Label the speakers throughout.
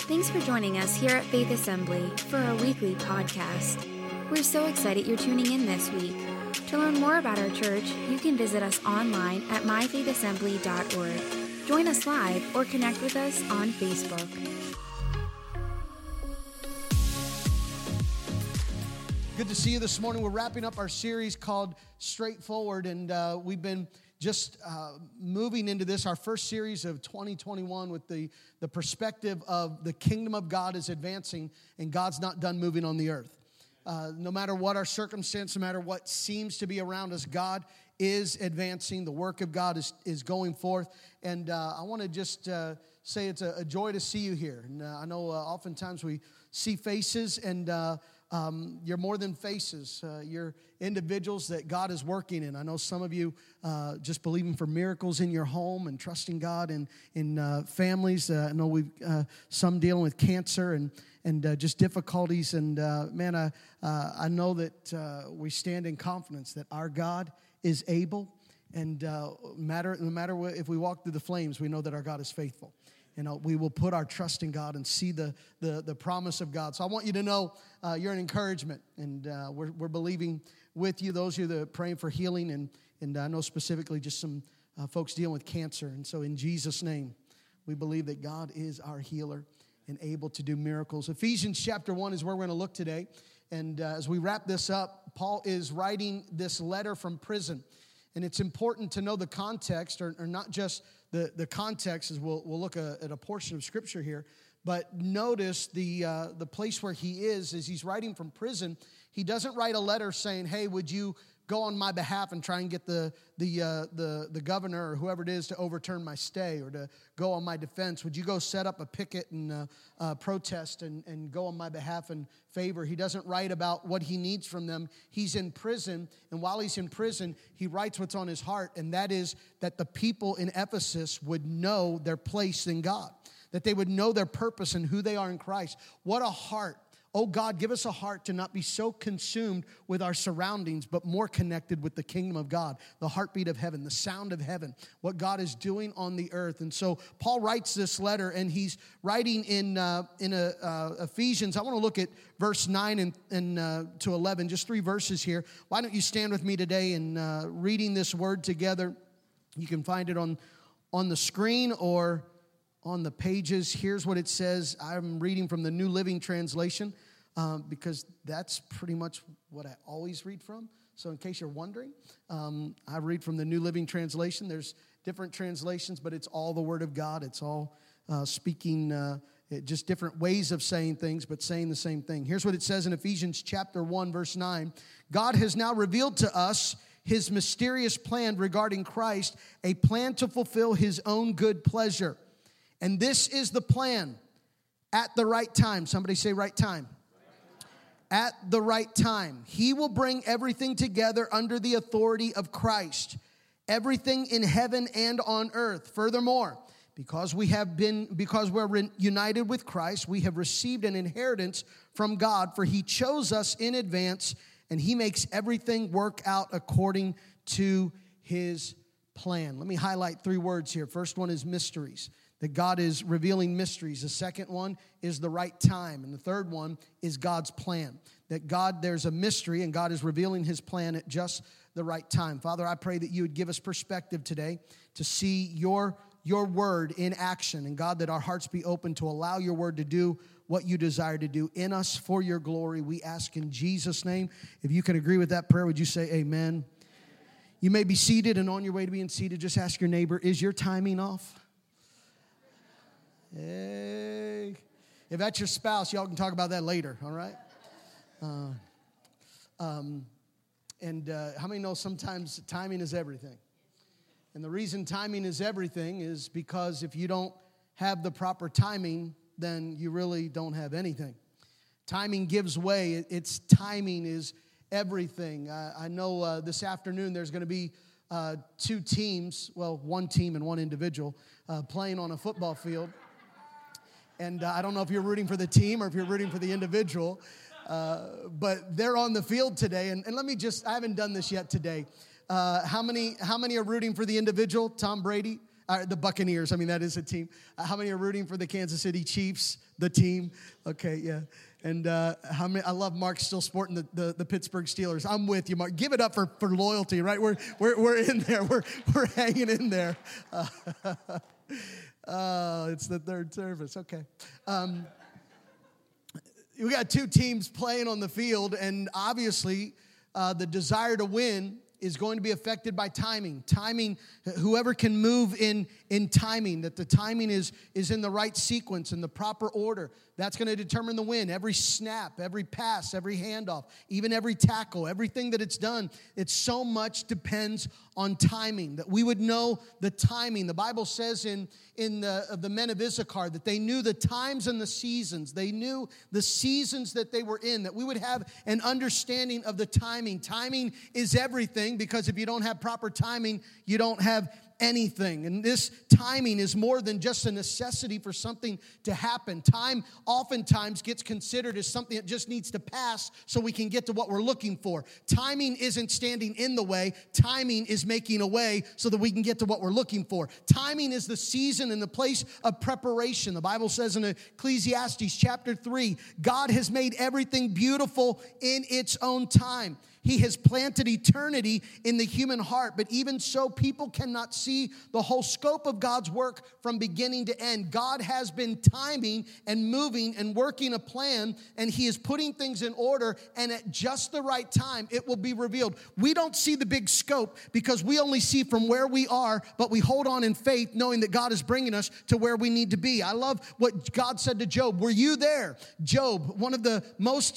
Speaker 1: Thanks for joining us here at Faith Assembly for our weekly podcast. We're so excited you're tuning in this week. To learn more about our church, you can visit us online at myfaithassembly.org. Join us live or connect with us on Facebook.
Speaker 2: Good to see you this morning. We're wrapping up our series called Straightforward, and we've been just moving into this, our first series of 2021, with the perspective of the kingdom of God is advancing and God's not done moving on the earth. No matter what our circumstance, no matter what seems to be around us, God is advancing. The work of God is going forth. And I want to just say it's a joy to see you here. And I know oftentimes we see faces, and you're more than faces. You're individuals that God is working in. I know some of you just believing for miracles in your home and trusting God in families. I know we've some dealing with cancer and just difficulties. And man, I know that we stand in confidence that our God is able. And no matter what, if we walk through the flames, we know that our God is faithful. We will put our trust in God and see the promise of God. So I want you to know you're an encouragement, and we're believing with you, those of you that are praying for healing, and I know specifically just some folks dealing with cancer. And so in Jesus' name, we believe that God is our healer and able to do miracles. Ephesians chapter 1 is where we're going to look today. And as we wrap this up, Paul is writing this letter from prison. And it's important to know the context, or not just the context, as we'll look at a portion of Scripture here, but notice the place where he is as he's writing from prison. He doesn't write a letter saying, hey, would you go on my behalf and try and get the governor or whoever it is to overturn my stay or to go on my defense? Would you go set up a picket and protest and go on my behalf and favor? He doesn't write about what he needs from them. He's in prison, and while he's in prison, he writes what's on his heart, and that is that the people in Ephesus would know their place in God, that they would know their purpose and who they are in Christ. What a heart. Oh God, give us a heart to not be so consumed with our surroundings, but more connected with the kingdom of God, the heartbeat of heaven, the sound of heaven, what God is doing on the earth. And so Paul writes this letter, and he's writing in Ephesians. I want to look at verse 9 and to 11, just 3 verses here. Why don't you stand with me today in reading this word together? You can find it on the screen or on the pages. Here's what it says. I'm reading from the New Living Translation because that's pretty much what I always read from. So in case you're wondering, I read from the New Living Translation. There's different translations, but it's all the Word of God. It's all speaking just different ways of saying things, but saying the same thing. Here's what it says in Ephesians chapter 1, verse 9. God has now revealed to us His mysterious plan regarding Christ, a plan to fulfill His own good pleasure. And this is the plan: at the right time. Somebody say right time. At the right time. He will bring everything together under the authority of Christ. Everything in heaven and on earth. Furthermore, because we're united with Christ, we have received an inheritance from God, for He chose us in advance, and He makes everything work out according to His plan. Let me highlight 3 words here. First one is mysteries. That God is revealing mysteries. The second one is the right time. And the third one is God's plan. That there's a mystery, and God is revealing His plan at just the right time. Father, I pray that you would give us perspective today to see your word in action. And God, that our hearts be open to allow your word to do what you desire to do in us for your glory. We ask in Jesus' name. If you can agree with that prayer, would you say amen? You may be seated, and on your way to being seated, just ask your neighbor, is your timing off? Hey, if that's your spouse, y'all can talk about that later, all right? How many know sometimes timing is everything? And the reason timing is everything is because if you don't have the proper timing, then you really don't have anything. Timing gives way. Its timing is everything. I know this afternoon there's going to be 2 teams, well, 1 team and 1 individual playing on a football field. And I don't know if you're rooting for the team or if you're rooting for the individual, but they're on the field today. And let me just, I haven't done this yet today. How many are rooting for the individual? Tom Brady? The Buccaneers, I mean, that is a team. How many are rooting for the Kansas City Chiefs? The team. Okay, yeah. And how many? I love Mark still sporting the Pittsburgh Steelers. I'm with you, Mark. Give it up for loyalty, right? We're in there. We're hanging in there. It's the third service. Okay. We got two teams playing on the field, and obviously the desire to win is going to be affected by timing. Timing, whoever can move in timing, that the timing is in the right sequence, in the proper order, that's going to determine the win. Every snap, every pass, every handoff, even every tackle, everything that it's done, it so much depends on timing, that we would know the timing. The Bible says in the men of Issachar that they knew the times and the seasons. They knew the seasons that they were in, that we would have an understanding of the timing. Timing is everything, because if you don't have proper timing, you don't have anything. And this timing is more than just a necessity for something to happen. Time oftentimes gets considered as something that just needs to pass so we can get to what we're looking for. Timing isn't standing in the way. Timing is making a way so that we can get to what we're looking for. Timing is the season and the place of preparation. The Bible says in Ecclesiastes chapter 3, God has made everything beautiful in its own time. He has planted eternity in the human heart, but even so, people cannot see the whole scope of God's work from beginning to end. God has been timing and moving and working a plan, and He is putting things in order, and at just the right time, it will be revealed. We don't see the big scope because we only see from where we are, but we hold on in faith knowing that God is bringing us to where we need to be. I love what God said to Job. Were you there? Job, one of the most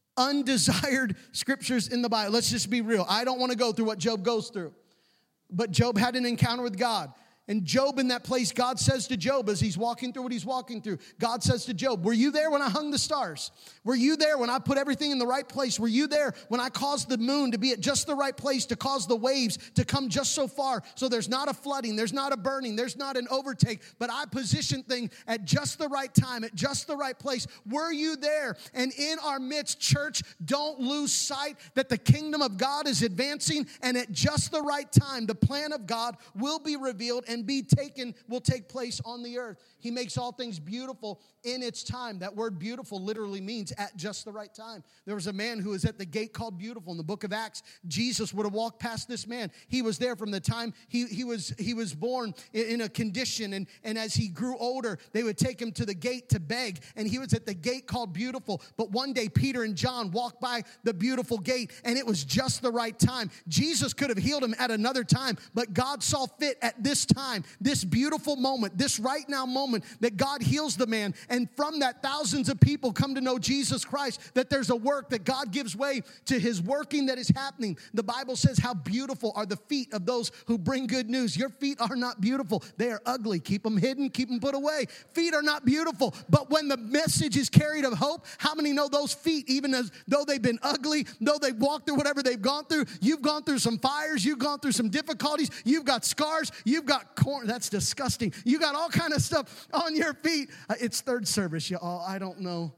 Speaker 2: undesired scriptures in the Bible. Let's just be real. I don't want to go through what Job goes through. But Job had an encounter with God. And Job in that place, God says to Job as he's walking through what he's walking through, God says to Job, were you there when I hung the stars? Were you there when I put everything in the right place? Were you there when I caused the moon to be at just the right place to cause the waves to come just so far so there's not a flooding, there's not a burning, there's not an overtake, but I positioned things at just the right time, at just the right place? Were you there? And in our midst, church, don't lose sight that the kingdom of God is advancing, and at just the right time, the plan of God will be revealed and will take place on the earth. He makes all things beautiful in its time. That word beautiful literally means at just the right time. There was a man who was at the gate called Beautiful. In the book of Acts, Jesus would have walked past this man. He was there from the time he was born in a condition, and as he grew older, they would take him to the gate to beg, and he was at the gate called Beautiful. But one day, Peter and John walked by the beautiful gate, and it was just the right time. Jesus could have healed him at another time, but God saw fit at this time, this beautiful moment, this right now moment, that God heals the man. And from that, thousands of people come to know Jesus Christ, that there's a work, that God gives way to His working that is happening. The Bible says, how beautiful are the feet of those who bring good news. Your feet are not beautiful. They are ugly. Keep them hidden. Keep them put away. Feet are not beautiful. But when the message is carried of hope, how many know those feet, even as though they've been ugly, though they've walked through whatever they've gone through, you've gone through some fires, you've gone through some difficulties, you've got scars, you've got corn. That's disgusting. You got all kind of stuff on your feet. It's third service, y'all. I don't know.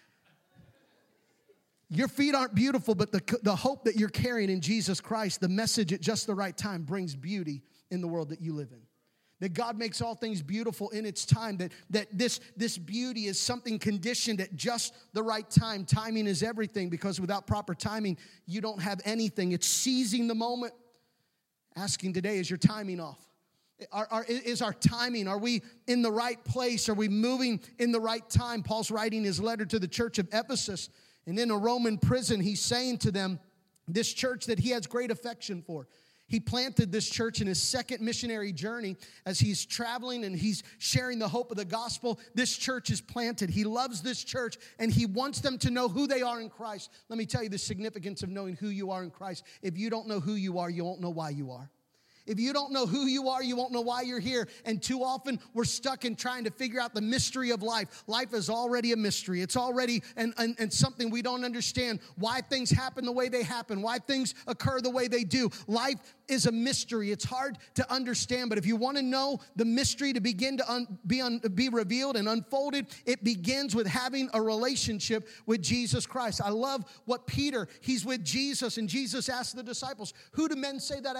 Speaker 2: Your feet aren't beautiful, but the hope that you're carrying in Jesus Christ, the message at just the right time, brings beauty in the world that you live in. That God makes all things beautiful in its time, that this beauty is something conditioned at just the right time. Timing is everything, because without proper timing, you don't have anything. It's seizing the moment. Asking today, is your timing off? Is our timing, are we in the right place? Are we moving in the right time? Paul's writing his letter to the church of Ephesus, and in a Roman prison, he's saying to them, this church that he has great affection for. He planted this church in his second missionary journey as he's traveling and he's sharing the hope of the gospel. This church is planted. He loves this church, and he wants them to know who they are in Christ. Let me tell you the significance of knowing who you are in Christ. If you don't know who you are, you won't know why you are. If you don't know who you are, you won't know why you're here. And too often, we're stuck in trying to figure out the mystery of life. Life is already a mystery. It's already and something we don't understand. Why things happen the way they happen. Why things occur the way they do. Life is a mystery. It's hard to understand. But if you want to know the mystery to begin to be revealed and unfolded, it begins with having a relationship with Jesus Christ. I love what Peter, he's with Jesus, and Jesus asked the disciples, who do men say that I am?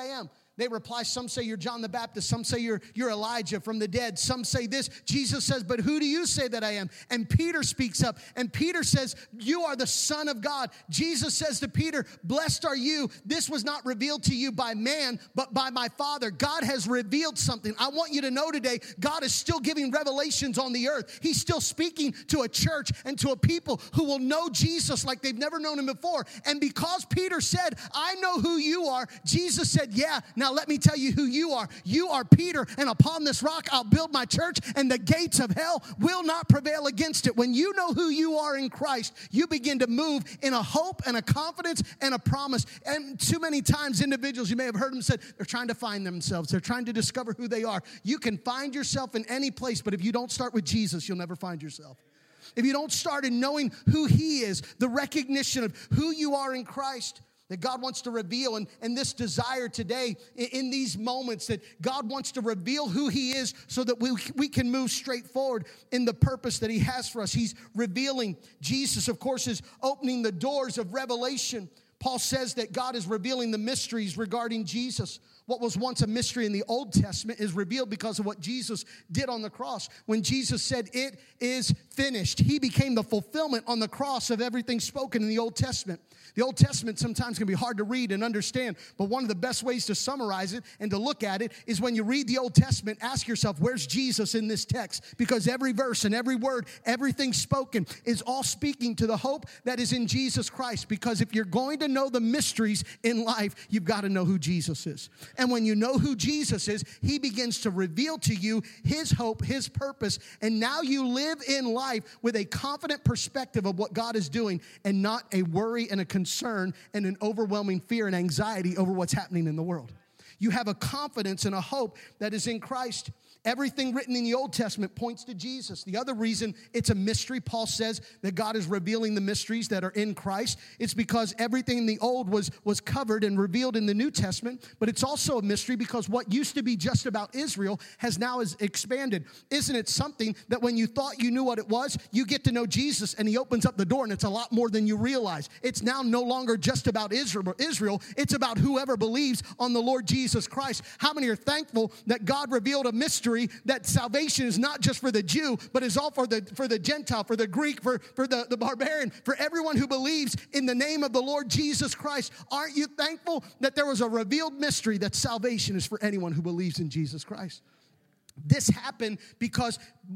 Speaker 2: They reply, some say you're John the Baptist. Some say you're Elijah from the dead. Some say this. Jesus says, but who do you say that I am? And Peter speaks up. And Peter says, you are the Son of God. Jesus says to Peter, blessed are you. This was not revealed to you by man, but by my Father. God has revealed something. I want you to know today, God is still giving revelations on the earth. He's still speaking to a church and to a people who will know Jesus like they've never known him before. And because Peter said, I know who you are, Jesus said, yeah, now let me tell you who you are. You are Peter, and upon this rock I'll build my church, and the gates of hell will not prevail against it. When you know who you are in Christ, you begin to move in a hope and a confidence and a promise. And too many times individuals, you may have heard them say, they're trying to find themselves. They're trying to discover who they are. You can find yourself in any place, but if you don't start with Jesus, you'll never find yourself. If you don't start in knowing who he is, the recognition of who you are in Christ, that God wants to reveal, and this desire today in these moments that God wants to reveal who he is so that we can move straight forward in the purpose that he has for us. He's revealing. Jesus, of course, is opening the doors of revelation. Paul says that God is revealing the mysteries regarding Jesus. What was once a mystery in the Old Testament is revealed because of what Jesus did on the cross. When Jesus said, it is finished, he became the fulfillment on the cross of everything spoken in the Old Testament. The Old Testament sometimes can be hard to read and understand, but one of the best ways to summarize it and to look at it is when you read the Old Testament, ask yourself, where's Jesus in this text? Because every verse and every word, everything spoken is all speaking to the hope that is in Jesus Christ. Because if you're going to know the mysteries in life, you've got to know who Jesus is. And when you know who Jesus is, he begins to reveal to you his hope, his purpose, and now you live in life with a confident perspective of what God is doing and not a worry and a concern and an overwhelming fear and anxiety over what's happening in the world. You have a confidence and a hope that is in Christ. Everything written in the Old Testament points to Jesus. The other reason it's a mystery, Paul says that God is revealing the mysteries that are in Christ. It's because everything in the Old was covered and revealed in the New Testament, but it's also a mystery because what used to be just about Israel has now expanded. Isn't it something that when you thought you knew what it was, you get to know Jesus and he opens up the door and it's a lot more than you realize. It's now no longer just about Israel. It's about whoever believes on the Lord Jesus Christ. How many are thankful that God revealed a mystery that salvation is not just for the Jew, but is all for the Gentile, for the Greek, for the barbarian, for everyone who believes in the name of the Lord Jesus Christ? Aren't you thankful that there was a revealed mystery that salvation is for anyone who believes in Jesus Christ? This happened because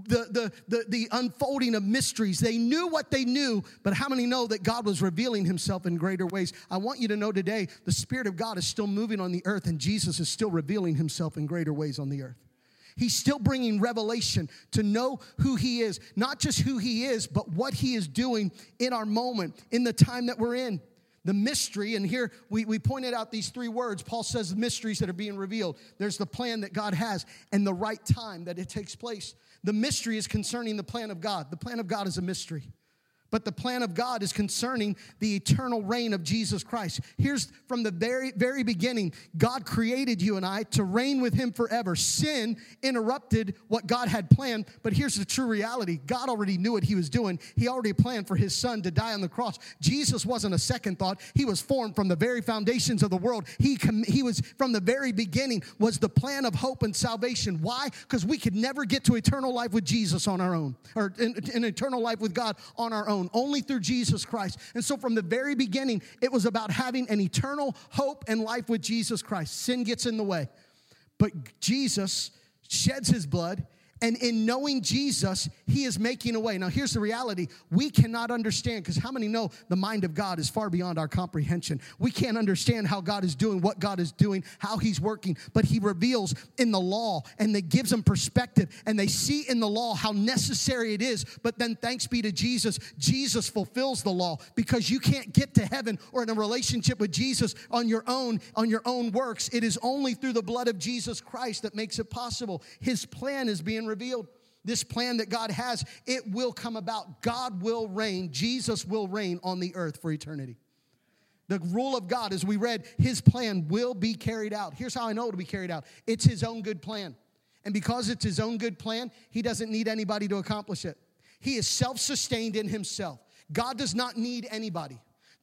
Speaker 2: the unfolding of mysteries. They knew what they knew, but how many know that God was revealing himself in greater ways? I want you to know today, the Spirit of God is still moving on the earth, and Jesus is still revealing himself in greater ways on the earth. He's still bringing revelation to know who he is, not just who he is, but what he is doing in our moment, in the time that we're in. The mystery, and here we pointed out these three words. Paul says the mysteries that are being revealed. There's the plan that God has and the right time that it takes place. The mystery is concerning the plan of God. The plan of God is a mystery. But the plan of God is concerning the eternal reign of Jesus Christ. Here's from the very, very beginning, God created you and I to reign with him forever. Sin interrupted what God had planned, but here's the true reality. God already knew what he was doing. He already planned for his son to die on the cross. Jesus wasn't a second thought. He was formed from the very foundations of the world. He was from the very beginning was the plan of hope and salvation. Why? Because we could never get to eternal life with Jesus on our own, or an eternal life with God on our own. Only through Jesus Christ. And so from the very beginning, it was about having an eternal hope and life with Jesus Christ. Sin gets in the way. But Jesus sheds his blood, and in knowing Jesus, he is making a way. Now, here's the reality. We cannot understand, because how many know the mind of God is far beyond our comprehension? We can't understand how God is doing, what God is doing, how he's working, but he reveals in the law, and that gives them perspective, and they see in the law how necessary it is. But then thanks be to Jesus, Jesus fulfills the law, because you can't get to heaven or in a relationship with Jesus on your own works. It is only through the blood of Jesus Christ that makes it possible. His plan is being revealed. This plan that God has, it will come about. God will reign. Jesus will reign on the earth for eternity. The rule of God, as we read, his plan will be carried out. Here's how I know it'll be carried out. It's his own good plan. And because it's his own good plan, he doesn't need anybody to accomplish it. He is self-sustained in himself. God does not need anybody.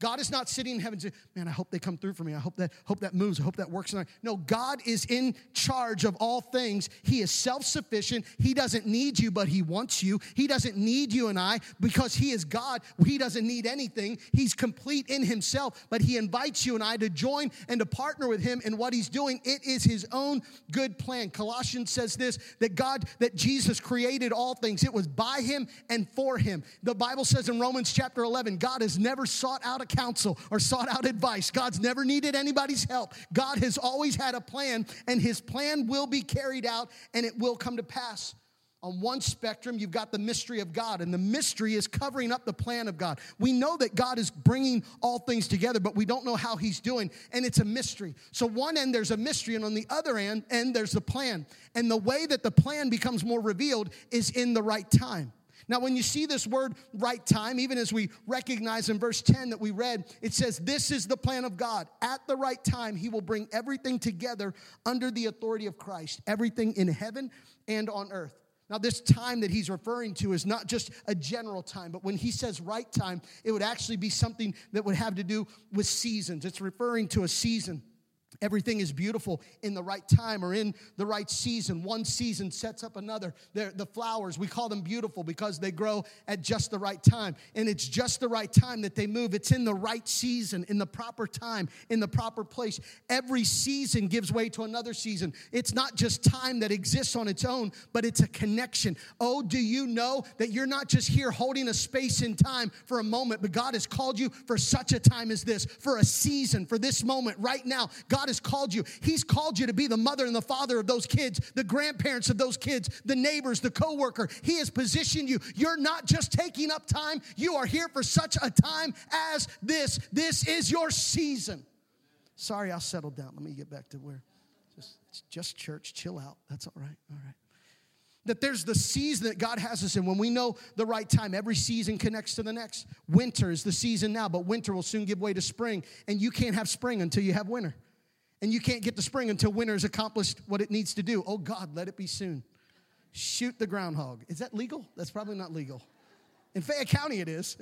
Speaker 2: God is not sitting in heaven saying, man, I hope they come through for me. I hope that moves. I hope that works. No, God is in charge of all things. He is self-sufficient. He doesn't need you, but he wants you. He doesn't need you and I because he is God. He doesn't need anything. He's complete in himself, but he invites you and I to join and to partner with him in what he's doing. It is his own good plan. Colossians says this, that Jesus created all things. It was by him and for him. The Bible says in Romans chapter 11, God has never sought out a counsel or sought out advice. God's never needed anybody's help. God has always had a plan, and his plan will be carried out, and it will come to pass. On one spectrum, you've got the mystery of God, and the mystery is covering up the plan of God. We know that God is bringing all things together, but we don't know how he's doing, and it's a mystery. So one end, there's a mystery, and on the other end, there's the plan. And the way that the plan becomes more revealed is in the right time. Now, when you see this word right time, even as we recognize in verse 10 that we read, it says, this is the plan of God. At the right time, he will bring everything together under the authority of Christ, everything in heaven and on earth. Now, this time that he's referring to is not just a general time, but when he says right time, it would actually be something that would have to do with seasons. It's referring to a season. Everything is beautiful in the right time or in the right season. One season sets up another. The flowers, we call them beautiful because they grow at just the right time. And it's just the right time that they move. It's in the right season, in the proper time, in the proper place. Every season gives way to another season. It's not just time that exists on its own, but it's a connection. Oh, do you know that you're not just here holding a space in time for a moment, but God has called you for such a time as this, for a season, for this moment right now. God has called you. He's called you to be the mother and the father of those kids, the grandparents of those kids, the neighbors, the coworker. He has positioned you. You're not just taking up time. You are here for such a time as this. This is your season. Sorry, I'll settle down. Let me get back to where it's just church. Chill out. That's all right. All right. That there's the season that God has us in. When we know the right time, every season connects to the next. Winter is the season now, but winter will soon give way to spring. And you can't have spring until you have winter. And you can't get to spring until winter has accomplished what it needs to do. Oh, God, let it be soon. Shoot the groundhog. Is that legal? That's probably not legal. In Fayette County, it is.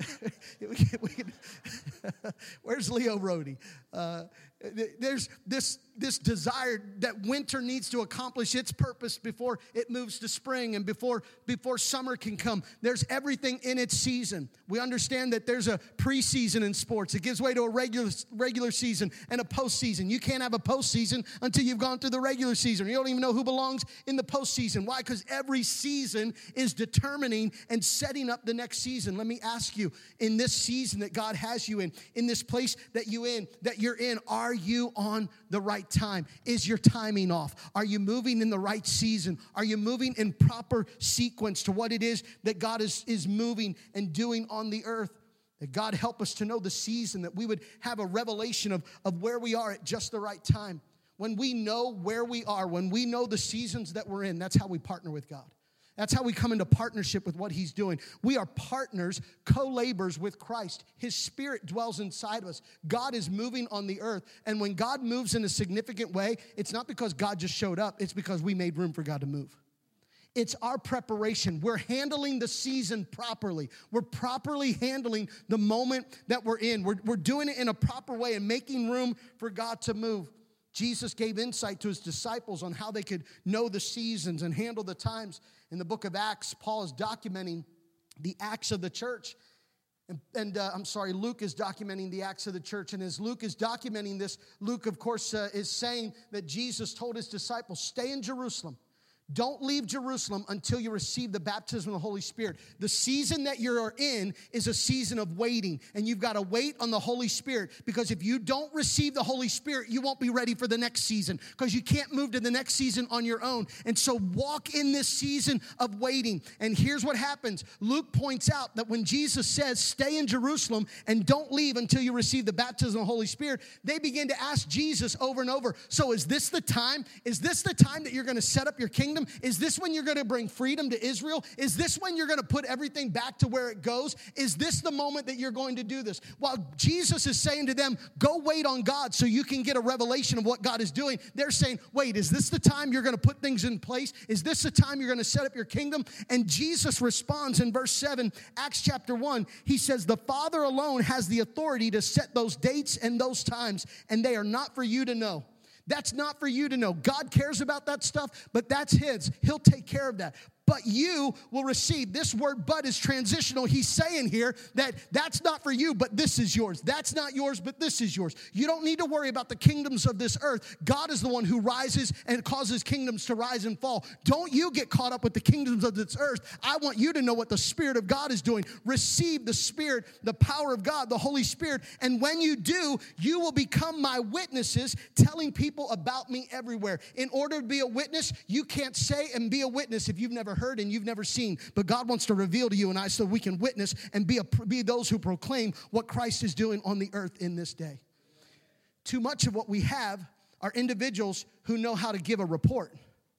Speaker 2: Where's Leo Rody? There's this desire that winter needs to accomplish its purpose before it moves to spring and before summer can come. There's everything in its season. We understand that there's a preseason in sports. It gives way to a regular season and a postseason. You can't have a postseason until you've gone through the regular season. You don't even know who belongs in the postseason. Why? Because every season is determining and setting up the next season. Let me ask you, in this season that God has you in this place that you're in, are you on the right time? Is your timing off? Are you moving in the right season? Are you moving in proper sequence to what it is that God is moving and doing on the earth? That God help us to know the season, that we would have a revelation of where we are at just the right time. When we know where we are, when we know the seasons that we're in, that's how we partner with God. That's how we come into partnership with what he's doing. We are partners, co-laborers with Christ. His Spirit dwells inside of us. God is moving on the earth. And when God moves in a significant way, it's not because God just showed up. It's because we made room for God to move. It's our preparation. We're handling the season properly. We're properly handling the moment that we're in. We're doing it in a proper way and making room for God to move. Jesus gave insight to his disciples on how they could know the seasons and handle the times. In the book of Acts, Paul is documenting the acts of the church. Luke is documenting the acts of the church. And as Luke is documenting this, Luke, of course, is saying that Jesus told his disciples, stay in Jerusalem. Don't leave Jerusalem until you receive the baptism of the Holy Spirit. The season that you're in is a season of waiting, and you've got to wait on the Holy Spirit, because if you don't receive the Holy Spirit, you won't be ready for the next season, because you can't move to the next season on your own. And so walk in this season of waiting. And here's what happens. Luke points out that when Jesus says, stay in Jerusalem and don't leave until you receive the baptism of the Holy Spirit, they begin to ask Jesus over and over, so is this the time? Is this the time that you're going to set up your kingdom? kingdom? Is this when you're going to bring freedom to Israel? Is this when you're going to put everything back to where it goes? Is this the moment that you're going to do this? While Jesus is saying to them, go wait on God so you can get a revelation of what God is doing, they're saying, wait, is this the time you're going to put things in place? Is this the time you're going to set up your kingdom? And Jesus responds in verse 7, Acts chapter 1. He says, the Father alone has the authority to set those dates and those times, and they are not for you to know. That's not for you to know. God cares about that stuff, but that's his. He'll take care of that. But you will receive. This word but is transitional. He's saying here that that's not for you, but this is yours. That's not yours, but this is yours. You don't need to worry about the kingdoms of this earth. God is the one who rises and causes kingdoms to rise and fall. Don't you get caught up with the kingdoms of this earth. I want you to know what the Spirit of God is doing. Receive the Spirit, the power of God, the Holy Spirit. And when you do, you will become my witnesses, telling people about me everywhere. In order to be a witness, you can't say and be a witness if you've never heard and you've never seen. But God wants to reveal to you and I so we can witness and be those who proclaim what Christ is doing on the earth in this day. Too much of what we have are individuals who know how to give a report.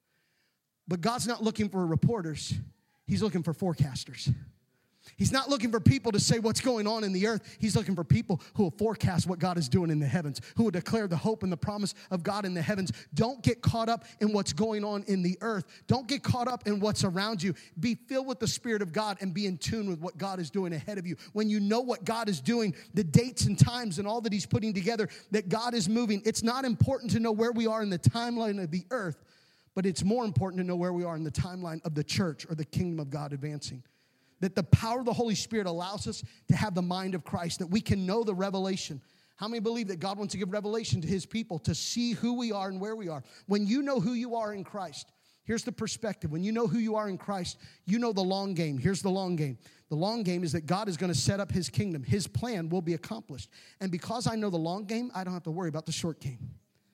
Speaker 2: But God's not looking for reporters. He's looking for forecasters. He's not looking for people to say what's going on in the earth. He's looking for people who will forecast what God is doing in the heavens, who will declare the hope and the promise of God in the heavens. Don't get caught up in what's going on in the earth. Don't get caught up in what's around you. Be filled with the Spirit of God and be in tune with what God is doing ahead of you. When you know what God is doing, the dates and times and all that he's putting together, that God is moving, it's not important to know where we are in the timeline of the earth, but it's more important to know where we are in the timeline of the church or the kingdom of God advancing. That the power of the Holy Spirit allows us to have the mind of Christ, that we can know the revelation. How many believe that God wants to give revelation to his people to see who we are and where we are? When you know who you are in Christ, here's the perspective. When you know who you are in Christ, you know the long game. Here's the long game. The long game is that God is going to set up his kingdom. His plan will be accomplished. And because I know the long game, I don't have to worry about the short game.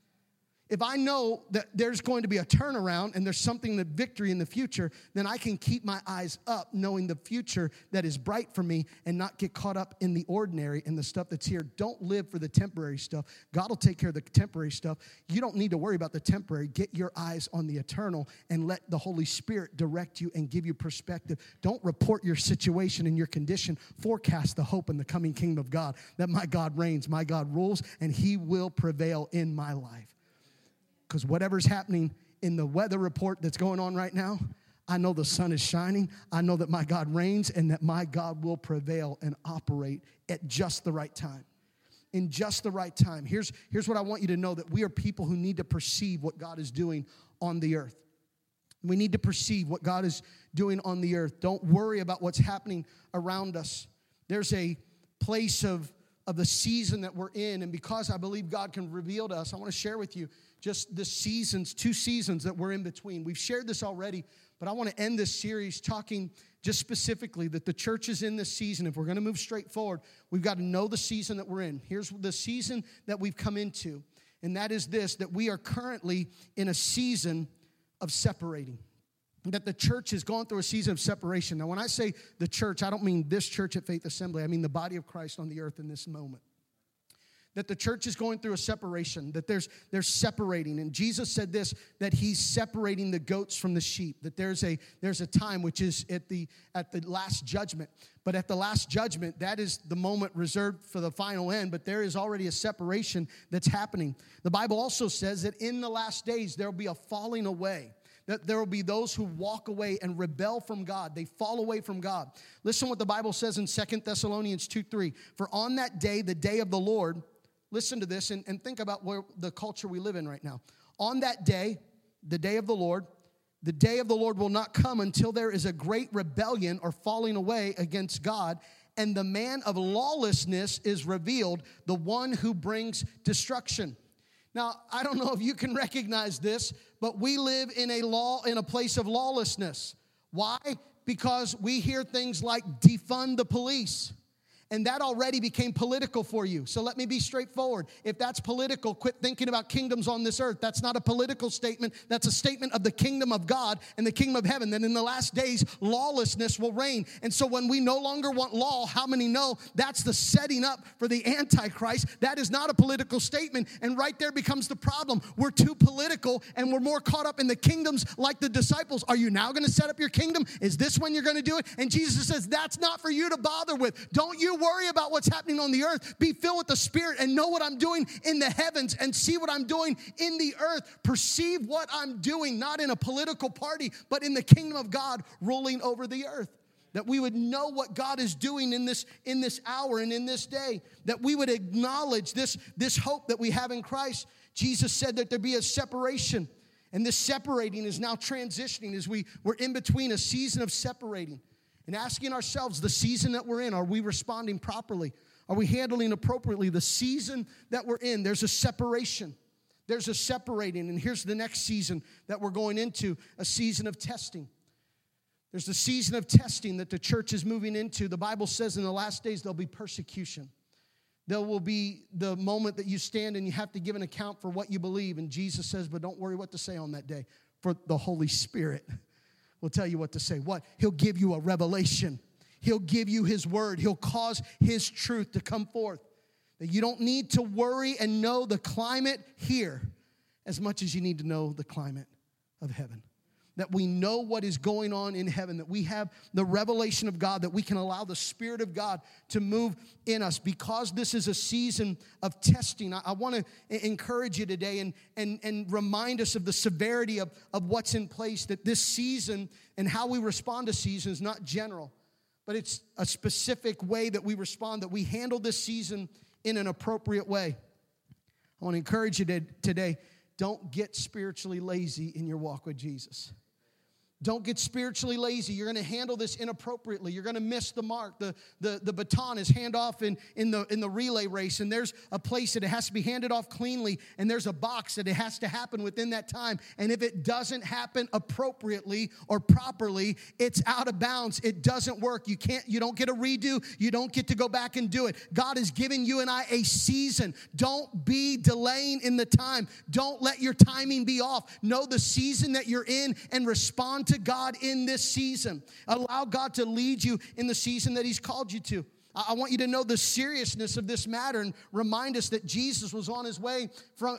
Speaker 2: If I know that there's going to be a turnaround and there's something that victory in the future, then I can keep my eyes up knowing the future that is bright for me and not get caught up in the ordinary and the stuff that's here. Don't live for the temporary stuff. God will take care of the temporary stuff. You don't need to worry about the temporary. Get your eyes on the eternal and let the Holy Spirit direct you and give you perspective. Don't report your situation and your condition. Forecast the hope in the coming kingdom of God, that my God reigns, my God rules, and he will prevail in my life. Because whatever's happening in the weather report that's going on right now, I know the sun is shining. I know that my God reigns and that my God will prevail and operate at just the right time. In just the right time. Here's what I want you to know, that we are people who need to perceive what God is doing on the earth. We need to perceive what God is doing on the earth. Don't worry about what's happening around us. There's a place of the season that we're in, and because I believe God can reveal to us, I want to share with you just the seasons, 2 seasons that we're in between. We've shared this already, but I want to end this series talking just specifically that the church is in this season. If we're going to move straight forward, we've got to know the season that we're in. Here's the season that we've come into, and that is this, that we are currently in a season of separating. That the church has gone through a season of separation. Now, when I say the church, I don't mean this church at Faith Assembly. I mean the body of Christ on the earth in this moment. That the church is going through a separation, that they're separating. And Jesus said this, that he's separating the goats from the sheep, that there's a time which is at the last judgment. But at the last judgment, that is the moment reserved for the final end, but there is already a separation that's happening. The Bible also says that in the last days, there will be a falling away. That there will be those who walk away and rebel from God. They fall away from God. Listen what the Bible says in 2 Thessalonians 2:3. For on that day, the day of the Lord, listen to this and think about where the culture we live in right now. On that day, the day of the Lord will not come until there is a great rebellion or falling away against God, and the man of lawlessness is revealed, the one who brings destruction. Now, I don't know if you can recognize this, but we live in a place of lawlessness. Why? Because we hear things like defund the police. And that already became political for you. So let me be straightforward. If that's political, quit thinking about kingdoms on this earth. That's not a political statement. That's a statement of the kingdom of God and the kingdom of heaven. That in the last days, lawlessness will reign. And so when we no longer want law, how many know that's the setting up for the Antichrist? That is not a political statement. And right there becomes the problem. We're too political and we're more caught up in the kingdoms like the disciples. Are you now going to set up your kingdom? Is this when you're going to do it? And Jesus says, that's not for you to bother with. Don't you worry about what's happening on the earth. Be filled with the Spirit and know what I'm doing in the heavens and see what I'm doing in the earth. Perceive what I'm doing, not in a political party, but in the kingdom of God ruling over the earth. That we would know what God is doing in this hour and in this day. That we would acknowledge this hope that we have in Christ. Jesus said that there be a separation. And this separating is now transitioning as we're in between a season of separating. And asking ourselves, the season that we're in, are we responding properly? Are we handling appropriately the season that we're in? There's a separation. There's a separating. And here's the next season that we're going into, a season of testing. There's a season of testing that the church is moving into. The Bible says in the last days there'll be persecution. There will be the moment that you stand and you have to give an account for what you believe. And Jesus says, but don't worry what to say on that day, for the Holy Spirit will tell you what to say. What? He'll give you a revelation. He'll give you his word. He'll cause his truth to come forth. That you don't need to worry and know the climate here as much as you need to know the climate of heaven. That we know what is going on in heaven. That we have the revelation of God. That we can allow the Spirit of God to move in us. Because this is a season of testing, I want to encourage you today and remind us of the severity of what's in place. That this season and how we respond to season is not general. But it's a specific way that we respond. That we handle this season in an appropriate way. I want to encourage you today. Don't get spiritually lazy in your walk with Jesus. Don't get spiritually lazy. You're going to handle this inappropriately. You're going to miss the mark. The baton is hand off in the relay race, and there's a place that it has to be handed off cleanly, and there's a box that it has to happen within that time. And if it doesn't happen appropriately or properly, it's out of bounds. It doesn't work. You don't get a redo. You don't get to go back and do it. God is giving you and I a season. Don't be delaying in the time. Don't let your timing be off. Know the season that you're in and respond to God in this season. Allow God to lead you in the season that he's called you to. I want you to know the seriousness of this matter and remind us that Jesus was on his way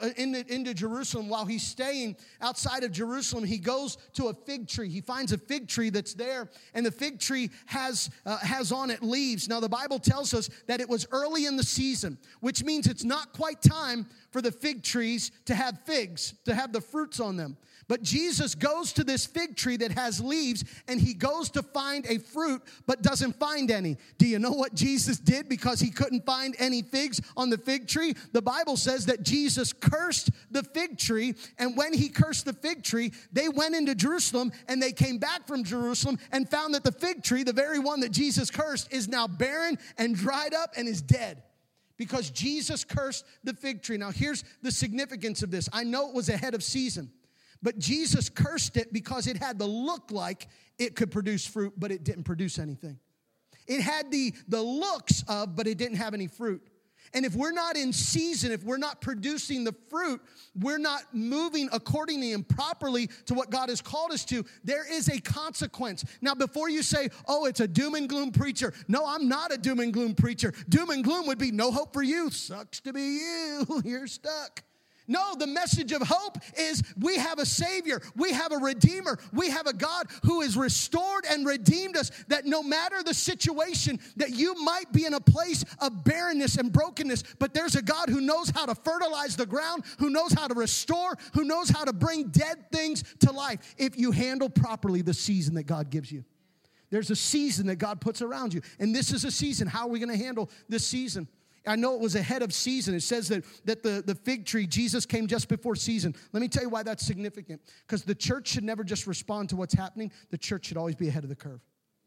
Speaker 2: into Jerusalem. While he's staying outside of Jerusalem, he goes to a fig tree. He finds a fig tree that's there, and the fig tree has on it leaves. Now, the Bible tells us that it was early in the season, which means it's not quite time for the fig trees to have figs, to have the fruits on them. But Jesus goes to this fig tree that has leaves, and he goes to find a fruit, but doesn't find any. Do you know what Jesus did because he couldn't find any figs on the fig tree? The Bible says that Jesus cursed the fig tree, and when he cursed the fig tree, they went into Jerusalem, and they came back from Jerusalem and found that the fig tree, the very one that Jesus cursed, is now barren and dried up and is dead. Because Jesus cursed the fig tree. Now, here's the significance of this. I know it was ahead of season. But Jesus cursed it because it had the look like it could produce fruit, but it didn't produce anything. It had the looks of, but it didn't have any fruit. And if we're not in season, if we're not producing the fruit, we're not moving accordingly and properly to what God has called us to, there is a consequence. Now, before you say, oh, it's a doom and gloom preacher. No, I'm not a doom and gloom preacher. Doom and gloom would be no hope for you. Sucks to be you. You're stuck. No, the message of hope is we have a Savior. We have a Redeemer. We have a God who has restored and redeemed us, that no matter the situation, that you might be in a place of barrenness and brokenness, but there's a God who knows how to fertilize the ground, who knows how to restore, who knows how to bring dead things to life if you handle properly the season that God gives you. There's a season that God puts around you, and this is a season. How are we going to handle this season? I know it was ahead of season. It says that the fig tree, Jesus came just before season. Let me tell you why that's significant. Because the church should never just respond to what's happening. The church should always be ahead of the curve.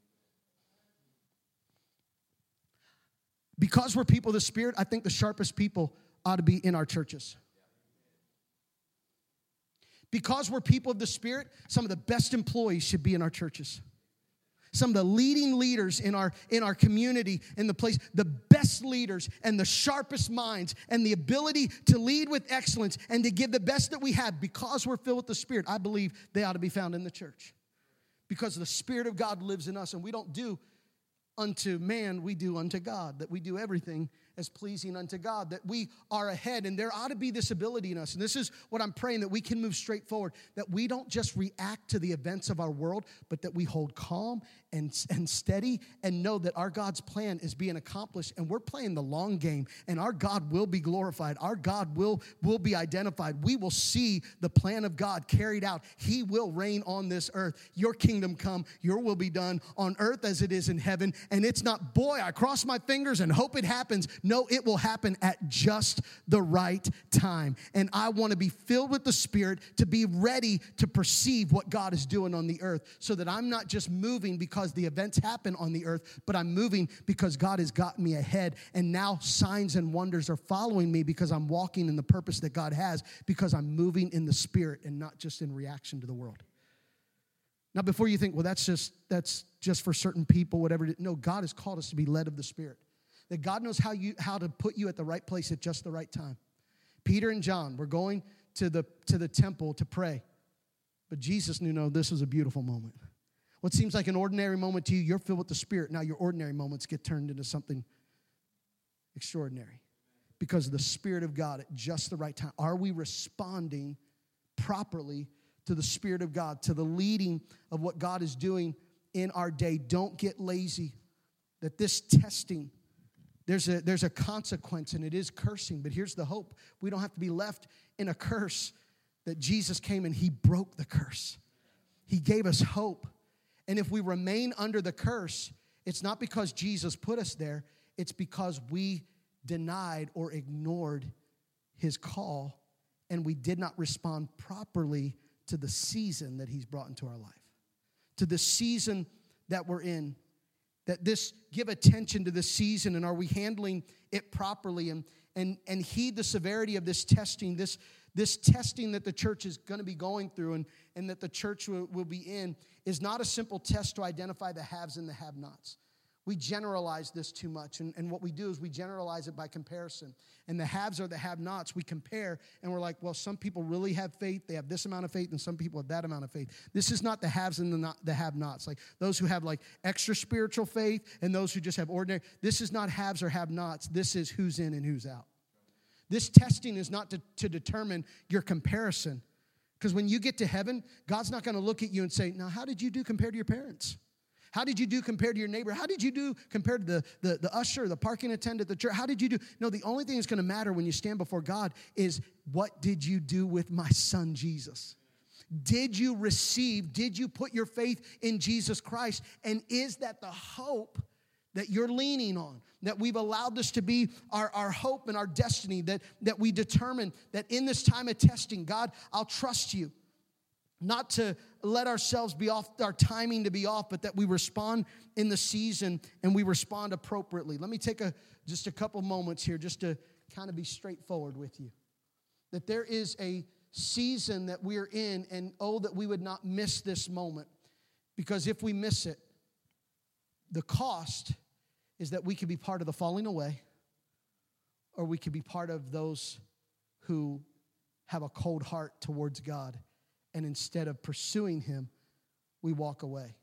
Speaker 2: Because we're people of the Spirit, I think the sharpest people ought to be in our churches. Because we're people of the Spirit, some of the best employees should be in our churches. Some of the leading leaders in our community, in the place, the best leaders and the sharpest minds and the ability to lead with excellence and to give the best that we have because we're filled with the Spirit, I believe they ought to be found in the church. Because the Spirit of God lives in us, and we don't do unto man, we do unto God, that we do everything as pleasing unto God, that we are ahead, and there ought to be this ability in us. And this is what I'm praying, that we can move straight forward, that we don't just react to the events of our world, but that we hold calm and steady and know that our God's plan is being accomplished, and we're playing the long game, and our God will be glorified. Our God will be identified. We will see the plan of God carried out. He will reign on this earth. Your kingdom come, your will be done on earth as it is in heaven. And it's not, boy, I cross my fingers and hope it happens. No, it will happen at just the right time. And I want to be filled with the Spirit to be ready to perceive what God is doing on the earth, so that I'm not just moving because the events happen on the earth, but I'm moving because God has gotten me ahead. And now signs and wonders are following me because I'm walking in the purpose that God has, because I'm moving in the Spirit and not just in reaction to the world. Now, before you think, well, that's just for certain people, whatever. No, God has called us to be led of the Spirit. That God knows how to put you at the right place at just the right time. Peter and John were going to the temple to pray. But Jesus knew, no, this was a beautiful moment. What seems like an ordinary moment to you, you're filled with the Spirit. Now your ordinary moments get turned into something extraordinary because of the Spirit of God at just the right time. Are we responding properly to the Spirit of God, to the leading of what God is doing in our day? Don't get lazy. That this testing, there's a consequence, and it is cursing. But here's the hope. We don't have to be left in a curse, that Jesus came and he broke the curse. He gave us hope. And if we remain under the curse, it's not because Jesus put us there. It's because we denied or ignored his call, and we did not respond properly to the season that he's brought into our life, to the season that we're in. That this, give attention to the season, and are we handling it properly, and heed the severity of this testing, this testing that the church is going to be going through and that the church will be in, is not a simple test to identify the haves and the have-nots. We generalize this too much, and what we do is we generalize it by comparison. And the haves are the have-nots. We compare, and we're like, well, some people really have faith. They have this amount of faith, and some people have that amount of faith. This is not the haves and the have-nots. Like those who have like extra spiritual faith and those who just have ordinary. This is not haves or have-nots. This is who's in and who's out. This testing is not to determine your comparison. Because when you get to heaven, God's not going to look at you and say, now, how did you do compared to your parents? How did you do compared to your neighbor? How did you do compared to the usher, the parking attendant, the church? How did you do? No, the only thing that's going to matter when you stand before God is, what did you do with my son, Jesus? Did you receive? Did you put your faith in Jesus Christ? And is that the hope that you're leaning on? That we've allowed this to be our hope and our destiny, that we determine that in this time of testing, God, I'll trust you. Not to let ourselves be off, our timing to be off, but that we respond in the season and we respond appropriately. Let me take just a couple moments here just to kind of be straightforward with you. That there is a season that we're in, and that we would not miss this moment. Because if we miss it, the cost is that we could be part of the falling away, or we could be part of those who have a cold heart towards God. And instead of pursuing him, we walk away.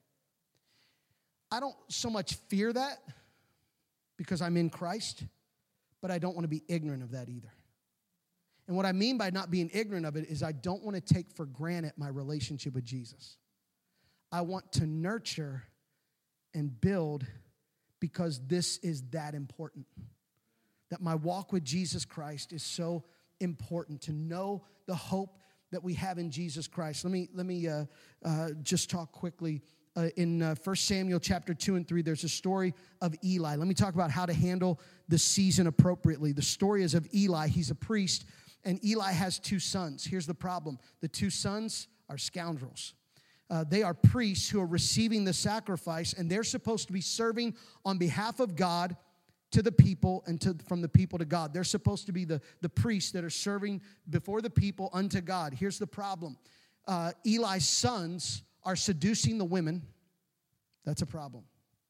Speaker 2: I don't so much fear that because I'm in Christ, but I don't want to be ignorant of that either. And what I mean by not being ignorant of it is I don't want to take for granted my relationship with Jesus. I want to nurture and build because this is that important. That my walk with Jesus Christ is so important, to know the hope that we have in Jesus Christ. Let me just talk quickly. In 1 Samuel chapter 2 and 3, there's a story of Eli. Let me talk about how to handle the season appropriately. The story is of Eli. He's a priest, and Eli has two sons. Here's the problem. The two sons are scoundrels. They are priests who are receiving the sacrifice, and they're supposed to be serving on behalf of God to the people and from the people to God. They're supposed to be the priests that are serving before the people unto God. Here's the problem. Eli's sons are seducing the women That's a problem.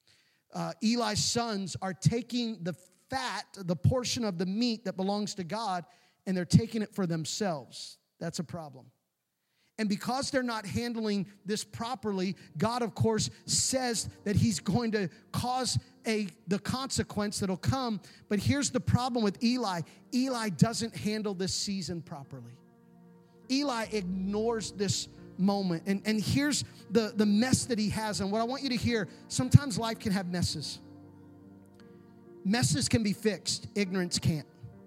Speaker 2: Eli's sons are taking the fat, the portion of the meat that belongs to God, and they're taking it for themselves. That's a problem. And because they're not handling this properly, God, of course, says that he's going to cause the consequence that'll come. But here's the problem with Eli. Eli doesn't handle this season properly. Eli ignores this moment. And here's the mess that he has. And what I want you to hear, sometimes life can have messes. Messes can be fixed. Ignorance can't.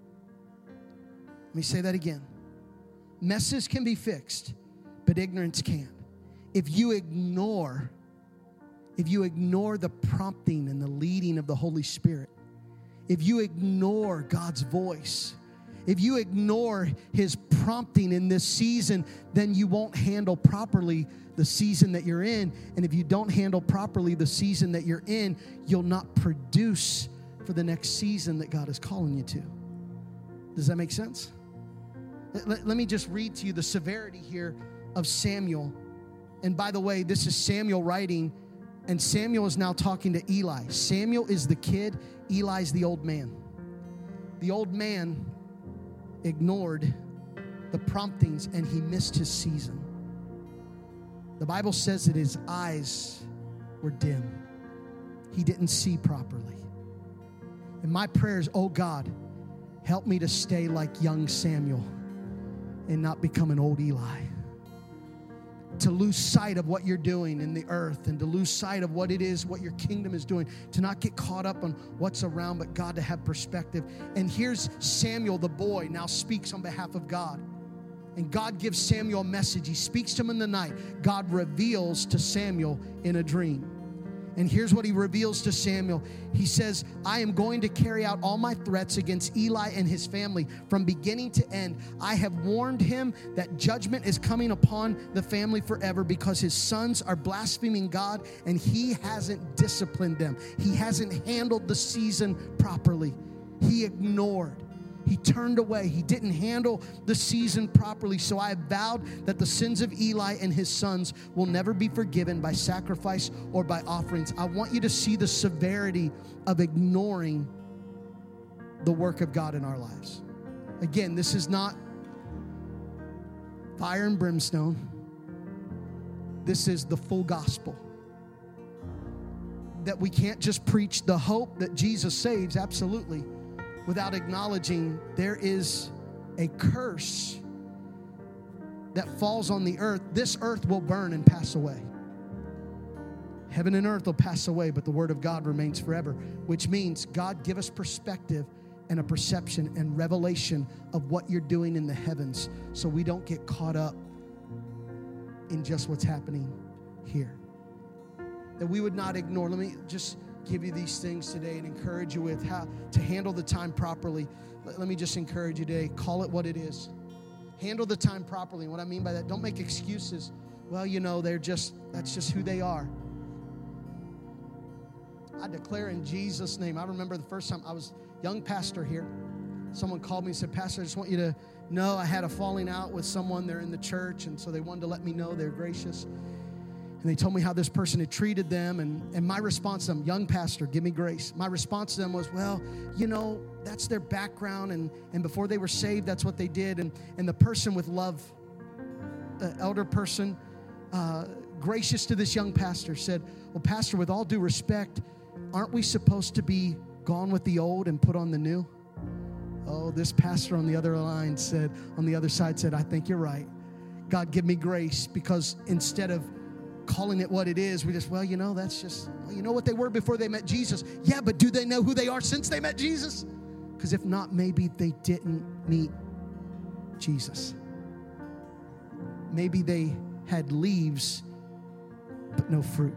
Speaker 2: Let me say that again. Messes can be fixed, but ignorance can't. If you ignore the prompting and the leading of the Holy Spirit, if you ignore God's voice, if you ignore his prompting in this season, then you won't handle properly the season that you're in. And if you don't handle properly the season that you're in, you'll not produce for the next season that God is calling you to. Does that make sense? Let me just read to you the severity here of Samuel. And by the way, this is Samuel writing, and Samuel is now talking to Eli. Samuel is the kid, Eli's the old man. The old man ignored the promptings and he missed his season. The Bible says that his eyes were dim. He didn't see properly. And my prayer is, oh God, help me to stay like young Samuel and not become an old Eli. To lose sight of what you're doing in the earth and to lose sight of what it is, what your kingdom is doing, to not get caught up on what's around, but God to have perspective. And here's Samuel, the boy, now speaks on behalf of God. And God gives Samuel a message. He speaks to him in the night. God reveals to Samuel in a dream. And here's what he reveals to Samuel. He says, I am going to carry out all my threats against Eli and his family from beginning to end. I have warned him that judgment is coming upon the family forever because his sons are blaspheming God and he hasn't disciplined them. He hasn't handled the season properly. He ignored. He turned away. He didn't handle the season properly. So I have vowed that the sins of Eli and his sons will never be forgiven by sacrifice or by offerings. I want you to see the severity of ignoring the work of God in our lives. Again, this is not fire and brimstone. This is the full gospel. That we can't just preach the hope that Jesus saves, absolutely, without acknowledging there is a curse that falls on the earth. This earth will burn and pass away. Heaven and earth will pass away, but the word of God remains forever, which means God, give us perspective and a perception and revelation of what you're doing in the heavens so we don't get caught up in just what's happening here. That we would not ignore. Let me just give you these things today and encourage you with how to handle the time properly. Let me just encourage you today. Call it what it is. Handle the time properly. And what I mean by that, don't make excuses. Well, you know, that's just who they are. I declare in Jesus' name. I remember the first time I was young pastor here. Someone called me and said, Pastor, I just want you to know I had a falling out with someone. They're in the church, and so they wanted to let me know. They're gracious. And they told me how this person had treated them. And my response to them, young pastor, give me grace. My response to them was, well, you know, that's their background. And before they were saved, that's what they did. And the person with love, the elder person, gracious to this young pastor, said, well, Pastor, with all due respect, aren't we supposed to be gone with the old and put on the new? Oh, this pastor on the other side said, I think you're right. God, give me grace, because instead of calling it what it is, we just, well, you know, that's just, well, you know what they were before they met Jesus. Yeah, but do they know who they are since they met Jesus? Because if not, maybe they didn't meet Jesus. Maybe they had leaves, but no fruit.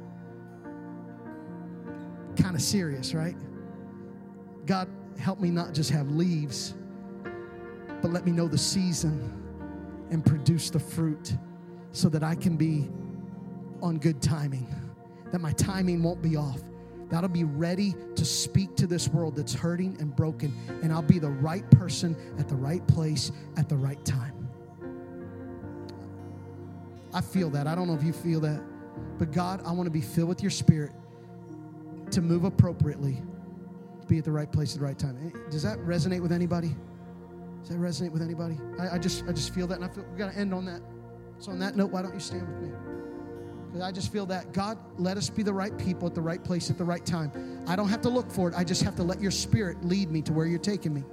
Speaker 2: Kind of serious, right? God, help me not just have leaves, but let me know the season and produce the fruit so that I can be on good timing, that my timing won't be off, that I'll be ready to speak to this world that's hurting and broken, and I'll be the right person at the right place at the right time. I feel that. I don't know if you feel that. But God, I want to be filled with your Spirit to move appropriately, to be at the right place at the right time. Does that resonate with anybody? Does that resonate with anybody? I just feel that, and I feel we got to end on that. So on that note, why don't you stand with me? Because I just feel that, God, let us be the right people at the right place at the right time. I don't have to look for it. I just have to let your Spirit lead me to where you're taking me.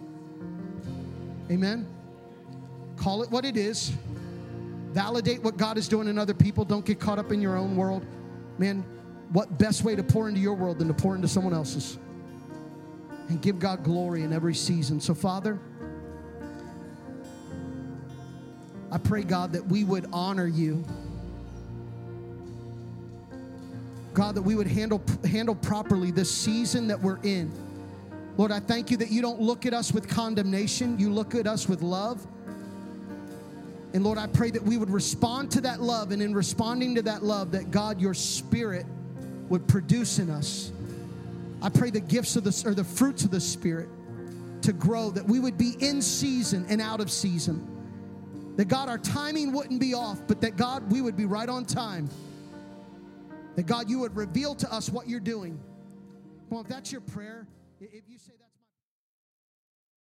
Speaker 2: Amen? Call it what it is. Validate what God is doing in other people. Don't get caught up in your own world. Man, what best way to pour into your world than to pour into someone else's? And give God glory in every season. So, Father, I pray, God, that we would honor you. God, that we would handle properly this season that we're in. Lord, I thank you that you don't look at us with condemnation. You look at us with love. And Lord, I pray that we would respond to that love. And in responding to that love, that God, your Spirit would produce in us. I pray the gifts of the fruits of the Spirit to grow, that we would be in season and out of season. That God, our timing wouldn't be off, but that God, we would be right on time. That God, you would reveal to us what you're doing. Well, if that's your prayer, if you say that's